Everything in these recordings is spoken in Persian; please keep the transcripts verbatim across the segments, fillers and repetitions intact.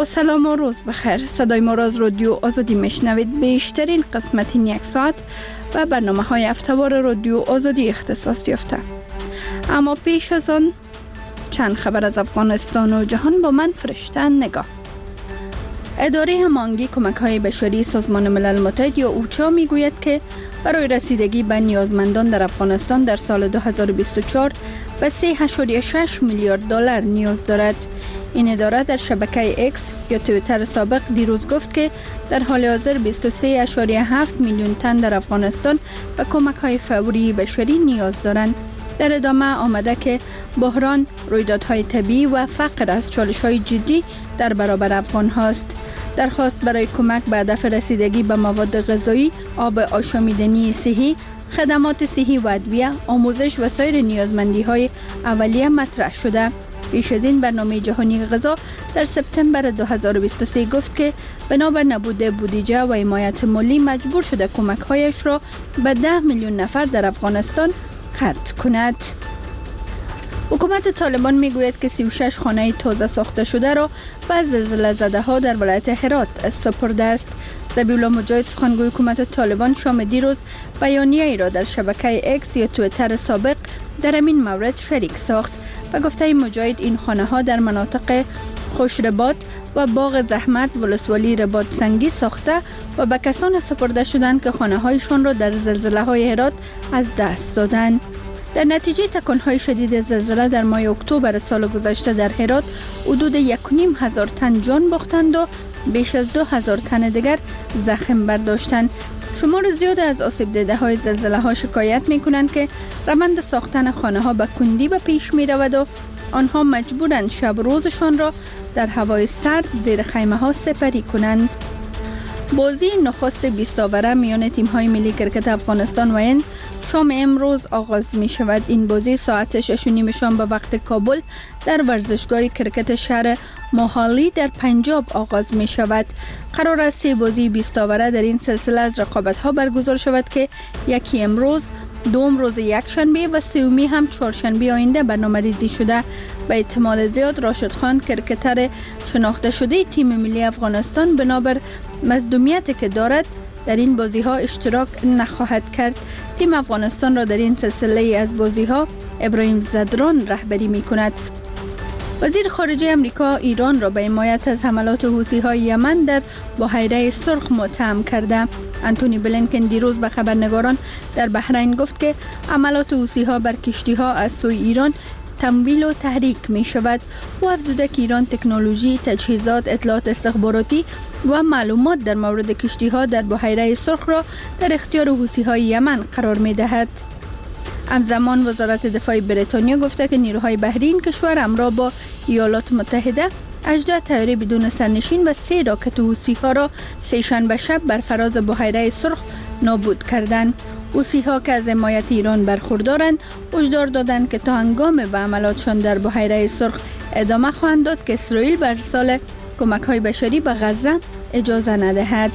با سلام و روز بخیر. صدای ما را از رادیو آزادی میشنوید. بیشترین قسمت این یک ساعت و برنامه های هفته‌وار رادیو آزادی اختصاص یافته. اما پیش از آن چند خبر از افغانستان و جهان با من فرشته نگاه. اداره هماهنگی کمک‌های بشری سازمان ملل متحد یا اوچا میگوید که برای رسیدگی به نیازمندان در افغانستان در سال دو هزار و بیست و چهار به سه ممیز شش میلیارد دلار نیاز دارد. این اداره در شبکه اکس یا توییتر سابق دیروز گفت که در حال حاضر بیست و سه ممیز هفت میلیون تن در افغانستان به کمک‌های فوری بشری نیاز دارند. در ادامه آمده که بحران، رویدادهای طبیعی و فقر از چالش‌های جدی در برابر افغان هاست. درخواست برای کمک به هدف رسیدگی به مواد غذایی، آب آشامیدنی صحی، خدمات صحی و ادویه، آموزش و سایر نیازمندی‌های اولیه مطرح شده. پیش از این برنامه جهانی غذا در سپتامبر دو هزار و بیست و سه گفت که بنابر نبود بودجه و حمایت مالی مجبور شده کمک‌هایش را به ده میلیون نفر در افغانستان قطع کند. حکومت طالبان میگوید که سی و شش خانه تازه ساخته شده را به زلزله زده ها در ولایت هرات سپرده است. ذبیح الله مجاهد سخنگوی حکومت طالبان شام دیروز بیانیه ای را در شبکه اکس یا توییتر سابق در این مورد شریک ساخت و گفته مجاهد این خانه ها در مناطق خوشرباط و باغ زحمت ولسوالی رباط سنگی ساخته و به کسان سپرده شدند که خانه هایشان را در زلزله های هرات از دست دادند. در نتیجه تکانهای شدید زلزله در ماه اکتبر سال گذشته در هرات حدود یک و نیم هزار تن جان باختند و بیش از دو هزار تن دیگر زخم برداشتند. شمار زیاد از آسیب دیده های زلزله ها شکایت می کنند که روند ساختن خانه ها به کندی به پیش می رود و آنها مجبورند شب روزشان را در هوای سرد زیر خیمه ها سپری کنند. بازی نخست بیست آوره میان تیم های ملی کرکت افغانستان و هند شام امروز آغاز می شود. این بازی ساعت شش و نیم شام به وقت کابل در ورزشگاه کرکت شهر موهالی در پنجاب آغاز می شود. قرار است سه بازی بیست آوره در این سلسله از رقابت ها برگزار شود که یکی امروز، دوم روز یک شنبه و سومی هم چهارشنبه آینده برنامه ریزی شده. به احتمال زیاد راشد خان کرکتر شناخته شده تیم ملی افغانستان بنابر مصدومیتی که دارد در این بازی ها اشتراک نخواهد کرد. تیم افغانستان را در این سلسله از بازی ها ابراهیم زدران رهبری می کند. وزیر خارجه امریکا ایران را به حمایت از حملات حوثی های یمن در بحیره سرخ متهم کرده. انتونی بلینکن دیروز به خبرنگاران در بحرین گفت که حملات حوثی ها بر کشتی ها از سوی ایران تمویل و تحریک می شود. او افزوده که ایران تکنولوژی، تجهیزات، اطلاعات استخباراتی و معلومات در مورد کشتی ها در بحیره سرخ را در اختیار حوثی های یمن قرار می دهد. همزمان وزارت دفاع بریتانیا گفته که نیروهای بحری این کشور همراه با ایالات متحده هجده طیاره بدون سرنشین و سه راکت حوثی ها را سه‌شنبه شب بر فراز بحیره سرخ نابود کردند. حوثی ها که از حمایت ایران برخوردارند هشدار دادند که تا هنگام به عملاتشان در بحیره سرخ ادامه خواهند داد که اسرائیل بر ارسال کمک های بشری به غزه اجازه ندهد.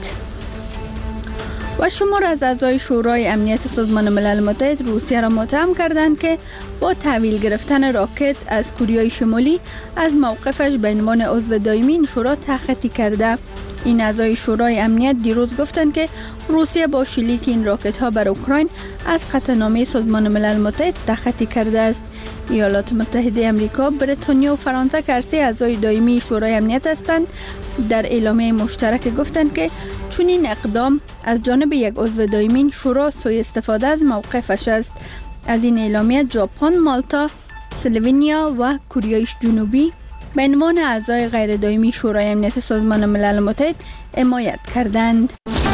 و شمار از اعضای شورای امنیت سازمان ملل متحد روسیه را متهم کردند که با تحویل گرفتن راکت از کره شمالی از موقفش به عنوان عضو دائمی این شورا تخطی کرده. این اعضای شورای امنیت دیروز گفتند که روسیه با شلیک این راکت ها بر اوکراین از قطعنامه سازمان ملل متحد تخطی کرده است. ایالات متحده آمریکا، بریتانیا و فرانسه که هر سه اعضای دائمی شورای امنیت هستند در اعلامیه مشترک گفتند که چون این اقدام از جانب یک عضو دائمی شورا سوء استفاده از موقفش است. از این اعلامیه ژاپن، مالتا، اسلوونیا و کره جنوبی به عنوان اعضای غیر دائمی شورای امنیت سازمان ملل متحد حمایت کردند.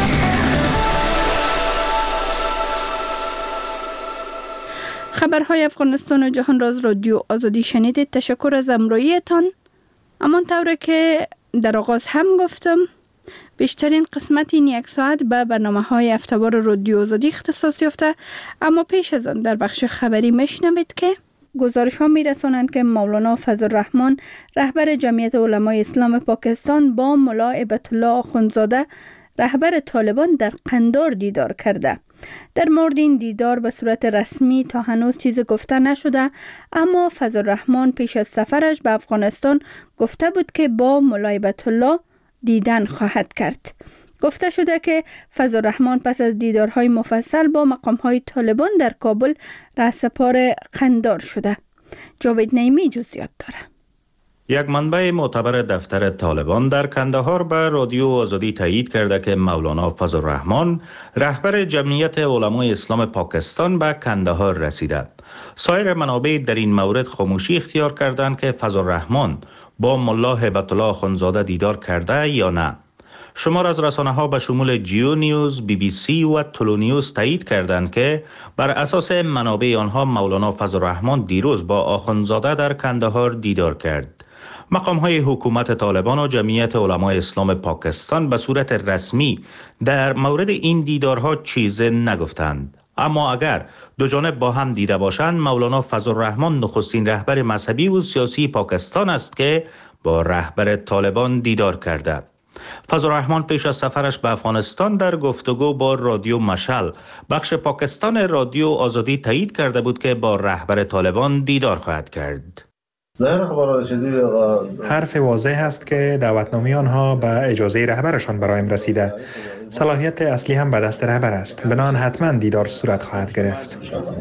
خبرهای افغانستان و جهان را از رادیو آزادی شنیدید. تشکر از همراهیتان. همانطور که در آغاز هم گفتم بیشترین قسمت این یک ساعت به برنامه های هفته‌وار رادیو آزادی اختصاص یافته. اما پیش از آن در بخش خبری میشنوید که گزارش ها می رسانند که مولانا فضل الرحمن رهبر جمعیت علمای اسلام پاکستان با ملا هیبت الله آخوندزاده رهبر طالبان در قندار دیدار کرده. در مورد این دیدار به صورت رسمی تا هنوز چیز گفته نشده، اما فضلالرحمن پیش از سفرش به افغانستان گفته بود که با ملا هیبت الله دیدن خواهد کرد. گفته شده که فضلالرحمن پس از دیدارهای مفصل با مقامهای طالبان در کابل رهسپار قندار شده. جاوید نعیمی جزئیات داره. یک منبع معتبر دفتر طالبان در کندهار به رادیو آزادی تایید کرده که مولانا فضلالرحمن رهبر جمعیت علمای اسلام پاکستان به کندهار رسیده. سایر منابع در این مورد خاموشی اختیار کردند که فضلالرحمن با ملا هیبت الله اخوندزاده دیدار کرده یا نه. شمار از رسانه‌ها به شمول جیو نیوز، بی بی سی و تولو نیوز تایید کردند که بر اساس منابع آنها مولانا فضلالرحمن دیروز با اخوندزاده در کندهار دیدار کرد. مقام‌های حکومت طالبان و جمعیت علمای اسلام پاکستان به صورت رسمی در مورد این دیدارها چیزی نگفتند. اما اگر دو جانب با هم دیده باشند، مولانا فضلالرحمن نخستین رهبر مذهبی و سیاسی پاکستان است که با رهبر طالبان دیدار کرده. فضلالرحمن پیش از سفرش به افغانستان در گفتگو با رادیو مشعل بخش پاکستان رادیو آزادی تایید کرده بود که با رهبر طالبان دیدار خواهد کرد. حرف واضح است که دعوتنامه آنها به اجازه رهبرشان برایم رسیده. صلاحیت اصلی هم به دست رهبر است. بنابراین حتما دیدار صورت خواهد گرفت.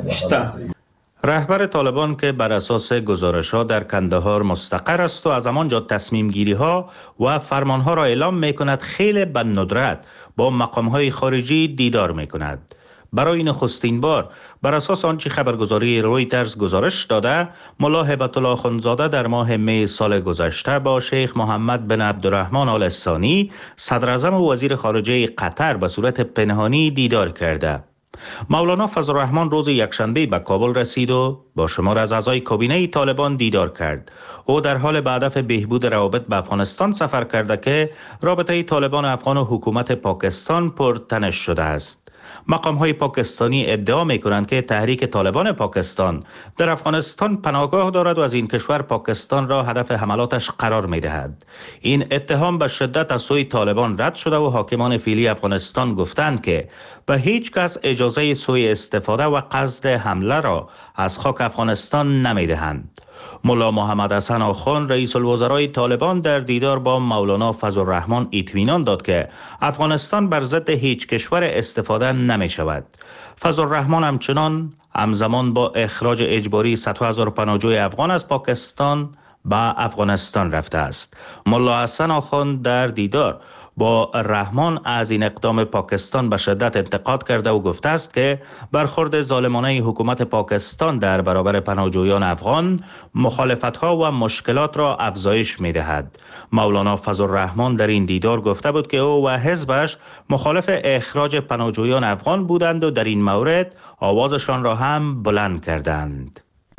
رهبر طالبان که بر اساس گزارش‌ها در کندهار مستقر است و از همانجا تصمیم گیری‌ها و فرمان‌ها را اعلام می‌کند، خیلی به ندرت با مقام‌های خارجی دیدار می‌کند. برای نخستین بار بر اساس آنچه خبرگزاری رویترز گزارش داده، ملا هیبت الله اخوندزاده در ماه می سال گذشته با شیخ محمد بن عبدالرحمن آل ثانی صدر اعظم و وزیر خارجه قطر به صورت پنهانی دیدار کرده. مولانا فضلالرحمن روز یکشنبه به کابل رسید و با شمار از اعضای کابینه طالبان دیدار کرد. او در حال به هدف بهبود روابط به افغانستان سفر کرده که رابطه طالبان افغان و حکومت پاکستان پرتنش شده است. مقام های پاکستانی ادعا می کنند که تحریک طالبان پاکستان در افغانستان پناهگاه دارد و از این کشور پاکستان را هدف حملاتش قرار می دهد. این اتهام به شدت از سوی طالبان رد شده و حاکمان فعلی افغانستان گفتند که به هیچ کس اجازه سوء استفاده و قصد حمله را از خاک افغانستان نمی دهند. ملا محمد حسن آخوند رئیس الوزرای طالبان در دیدار با مولانا فضلالرحمن اطمینان داد که افغانستان بر ضد هیچ کشور استفاده نمی شود. فضلالرحمن همچنان همزمان با اخراج اجباری صدها هزار پناهجوی افغان از پاکستان به افغانستان رفته است. ملا حسن آخوند در دیدار با رحمان از این اقدام پاکستان به شدت انتقاد کرده و گفته است که برخورد ظالمانه حکومت پاکستان در برابر پناهجویان افغان مخالفت‌ها و مشکلات را افزایش می‌دهد. مولانا فضلالرحمن در این دیدار گفته بود که او و حزبش مخالف اخراج پناهجویان افغان بودند و در این مورد آوازشان را هم بلند کردند.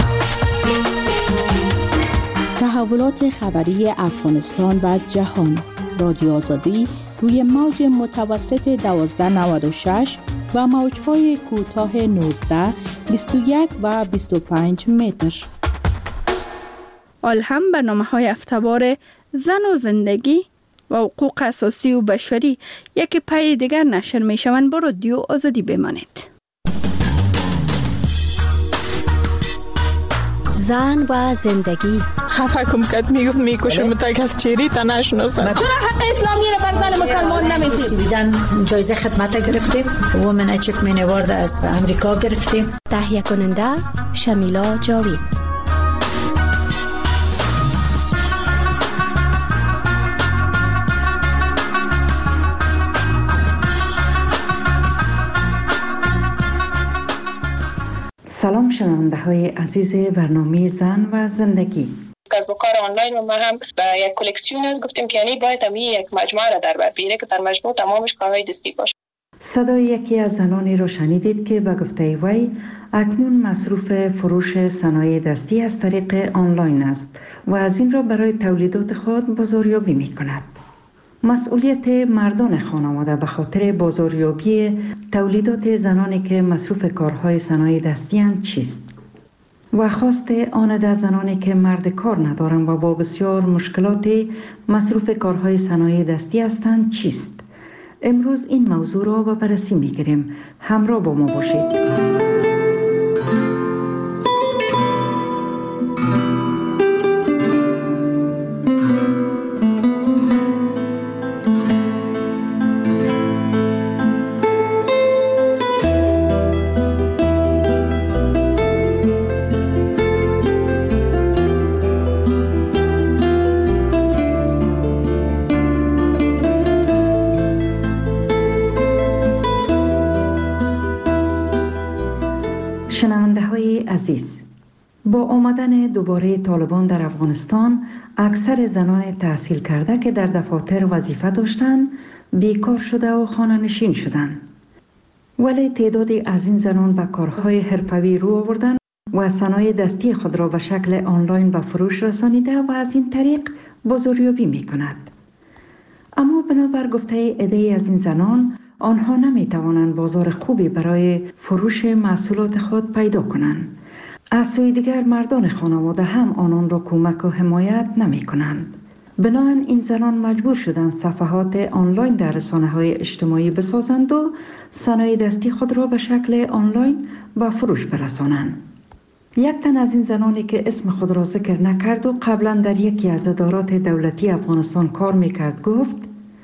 تحولات خبری افغانستان و جهان. رادیو آزادی روی موج متوسط دوازده نود و شش و موج‌های کوتاه نوزده، بیست و یک و بیست و پنج متر. آل هم برنامه‌های هفته‌وار زن و زندگی و حقوق اساسی و بشری یک پای دیگر نشر می‌شوند. با رادیو آزادی بمانید. زن و زندگی. خفه کم کد میگفت میکشم تا کس چیری تا نشناسد. چرا حق اسلامی رو بر زن مسلمان نمیدید؟ سویدن جایزه خدمت گرفتیم. وومن اچیومنت اوارد از امریکا گرفتیم. تهیه کننده شمیلا جاوید. سلام شنونده های عزیز برنامه زن و زندگی. کسب و کار آنلاین و ما هم به یک کلکسیون از گفتیم که یعنی باید هم یک مجموعه را در بر بیاره که در مجموع تمامش کارهای دستی باشه. صدای یکی از زنانی را شنیدید که به گفته وی اکنون مصروف فروش صنایع دستی از طریق آنلاین است و از این را برای تولیدات خود بازاریابی می کند. مسئولیت مردان خانواده به خاطر بازاریابی تولیدات زنانی که مصروف کارهای صنایع دستی اند چیست؟ و خواست آن ده زنانی که مرد کار ندارند و با بسیار مشکلات مصروف کارهای صنایع دستی هستند چیست؟ امروز این موضوع را به بررسی می‌گیریم. همراه با ما باشید. شنونده های عزیز، با آمدن دوباره طالبان در افغانستان، اکثر زنان تحصیل کرده که در دفاتر وظیفه داشتند بیکار شده و خانه نشین شدند. ولی تعدادی از این زنان به کارهای حرفه‌ای رو آوردند و صنایع دستی خود را به شکل آنلاین به فروش رسانیده و از این طریق بازاریابی می کند. اما بنابر گفته عده‌ای از این زنان، آنها نمی توانند بازار خوبی برای فروش محصولات خود پیدا کنند. از سوی دیگر مردان خانواده هم آنان را کمک و حمایت نمی کنند. بنابراین این زنان مجبور شدند صفحات آنلاین در رسانه‌های اجتماعی بسازند و صنایع دستی خود را به شکل آنلاین به فروش برسانند. یک تن از این زنانی که اسم خود را ذکر نکرد و قبلا در یکی از ادارات دولتی افغانستان کار میکرد گفت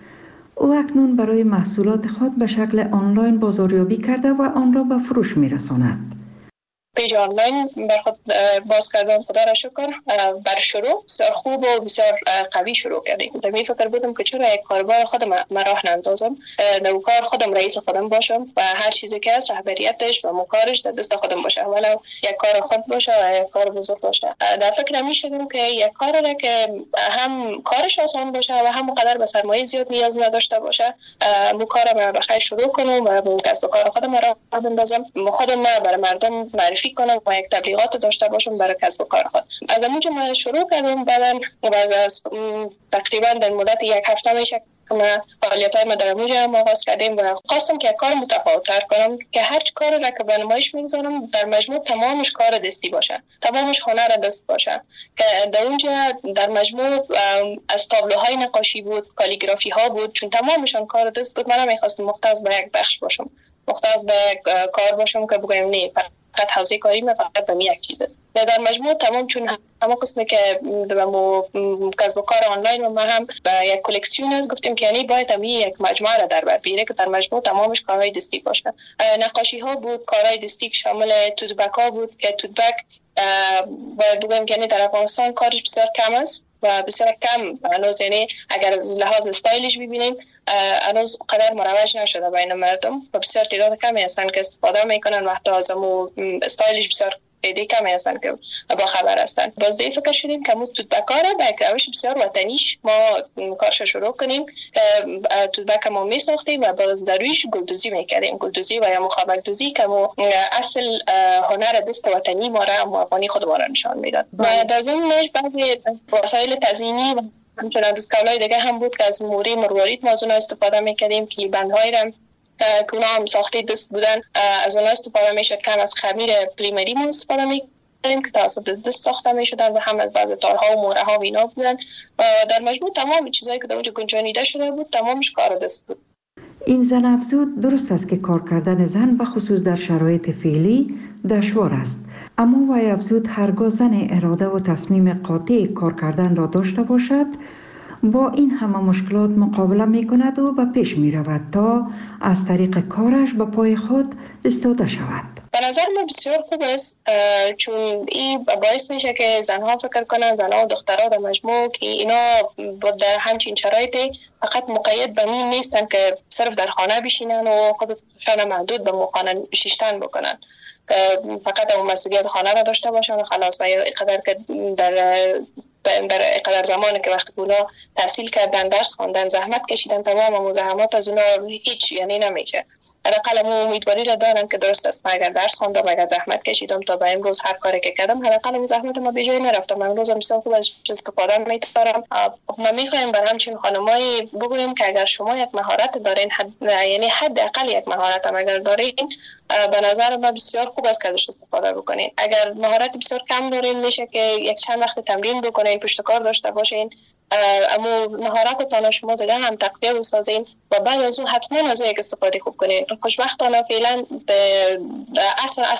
او اکنون برای محصولات خود به شکل آنلاین بازاریابی کرده و آن را به فروش میرساند. پیج آنلاین بر خود باز کردم، خدا را شکر. بر شروع بسیار خوب و بسیار قوی شروع کردیم. در می فکر بودم که چرا یک کاربار خودم من راه نندازم، در کار خودم رئیس خودم باشم و هر چیزی که هست رهبریتش و مکارش در دست خودم باشه، ولو یک کار خود باشه و یک کار بزرگ باشه. در فکر می شدم که یک کار را که هم کارش آسان باشه و هم قدر به سرمایه زیاد نیاز نداشته باشه، مو کارم بخیر شروع کنم و کسب و کار خودم راه بندازم، خودم برای مردم معرفی کنم و یک تبلیغات داشته باشم برای کسب و کار خود. از اونجا من شروع کردم. بعداً از تقریبا در مدت یک هفته میشه که ما فعالیت‌های ما در اونجا آغاز کردیم و خواستم که کار متفاوت‌تر کنم که هر کاری را که به نمایش میگذارم در مجموع تمامش کار دستی باشه، تمامش هنر دست باشه. که در اونجا در مجموع از تابلوهای نقاشی بود، کالیگرافی ها بود، چون تمامشان کار دست بود. من می‌خواستم مختص به یک بخش باشم، مختص به کار باشم که بگم نه فقط حوزه کاری من فقط به یک چیز است. در مجموع تمام، چون همه قسمی که به مو کسب و کار آنلاین و ما هم به یک کلکسیون است، گفتیم که یعنی باید هم یک مجموعه را در بر بگیره که در مجموع تمامش کارهای دستی باشه. نقاشی ها بود، کارهای دستی که شامل توتبک ها بود که توتبک باید بگم که یعنی در افغانستان کارش بسیار کم است و بسیار کم هنوز، یعنی اگر از لحاظ استایلش ببینیم هنوز قدر مروج نشده بین مردم و بسیار تعداد کمی هستن که استفاده میکنن و حتی از امو استایلش بسیار ایده کمی هستن که با خبر هستن. باز دی فکر شدیم که مو توتبکاره با یک روش بسیار وطنیش ما کارش شروع کنیم. توتبک ما می ساختیم و باز در رویش گلدوزی میکردیم، گلدوزی و یا مخابک دوزی که مو اصل هنر دست وطنی ما را مو افغانی خود ما را نشان میداد. و در ضمنش بعضی وسایل تزیینی و همچنان از کالای دیگه هم بود که از موری مروارید ما از اونها استفاده میکردیم که بندهایی را که اونا هم ساخته دست بودن از اونا استفاده میشد. کم از خمیر پلیمری ما استفاده میکردیم که توسط دست ساخته میشدن و هم از بعض تارها و موره ها و اینا بودن. در مجموع تمام چیزایی که در اونجا گنجانیده شده بود تمامش کار دست بود. این زن افزود درست است که کار کردن زن به خصوص در شرایط فعلی دشوار است، اما وی افزود هرگاه زن اراده و تصمیم قاطع کار کردن را داشته باشد با این همه مشکلات مقابله می کند و به پیش می رود تا از طریق کارش به پای خود ایستاده شود. به نظر من بسیار خوب است، چون این باعث میشه که زنها فکر کنن، زنها و دخترها در مجموع، که اینا در همچین شرایطی فقط مقید به این نیستن که صرف در خانه بشینن و خودشان محدود به خانه شیشتن بکنن، که فقط اون مسئولیت خانه را داشته باشن و خلاص. و اینقدر که در در اینقدر زمانی که وقتی اونا تحصیل کردن، درس خواندن، زحمت کشیدن، تمام مزاحمات از اونا هیچ یعنی نمیشه. حداقل ما امیدواری را دارم که درست است، من اگر درس خواندم، اگر زحمت کشیدم تا به امروز هر کاری که کردم، حداقل اون زحمت ما به جای نرفتم. من امروز بسیار خوب از استفاده می‌کنم. ما می‌خوایم بر همچین خانمایی بگوییم که اگر شما یک مهارت دارین، حد یعنی حداقل یک مهارت هم اگر دارین، به نظر من بسیار خوب است که ازش استفاده بکنین. اگر مهارت بسیار کم دارین میشه که یک چند وقت تمرین بکنین، پشتکار داشته باشین، اما مهارتتان شما دیگه هم تقویه بسازین و بعد از اون حتما از اون یک استفاده خوب کنین. خوشبختانه فعلا در عصر